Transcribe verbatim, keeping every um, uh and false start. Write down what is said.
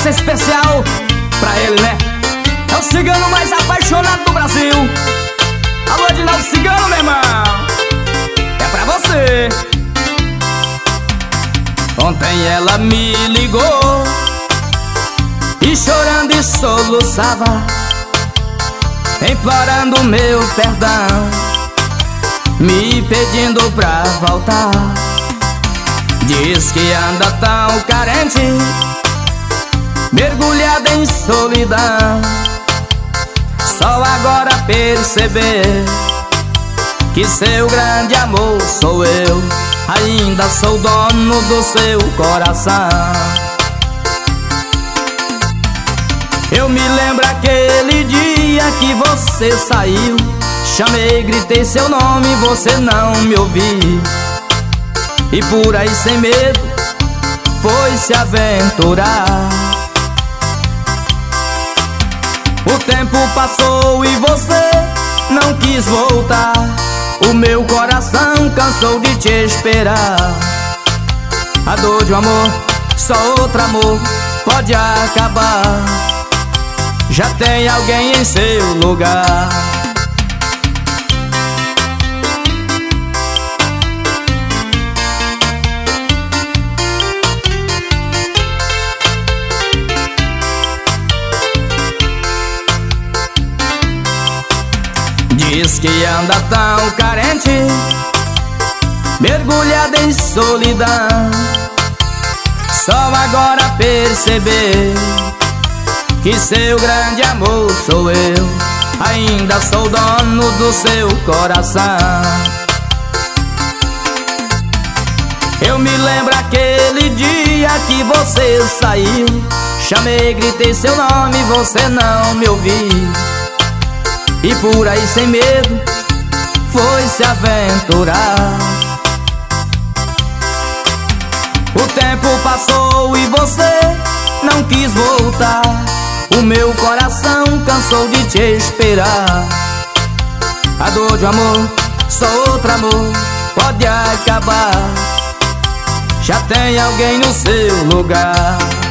Essa é especial pra ele, né? É o cigano mais apaixonado do Brasil. Alô, Edinaldo Cigano, meu irmão, é pra você. Ontem ela me ligou e chorando e soluçava, implorando meu perdão, me pedindo pra voltar. Diz que anda tão carente, mergulhada em solidão. Só agora perceber que seu grande amor sou eu. Ainda sou dono do seu coração. Eu me lembro aquele dia que você saiu. Chamei, gritei seu nome, você não me ouviu. E por aí sem medo foi se aventurar. O tempo passou e você não quis voltar. O meu coração cansou de te esperar. A dor de um amor, só outro amor pode acabar. Já tem alguém em seu lugar. Diz que anda tão carente, mergulhada em solidão. Só agora perceber que seu grande amor sou eu. Ainda sou dono do seu coração. Eu me lembro aquele dia que você saiu. Chamei, gritei seu nome, você não me ouviu. E por aí sem medo foi se aventurar. O tempo passou e você não quis voltar. O meu coração cansou de te esperar. A dor de um amor, só outro amor pode acabar. Já tem alguém no seu lugar.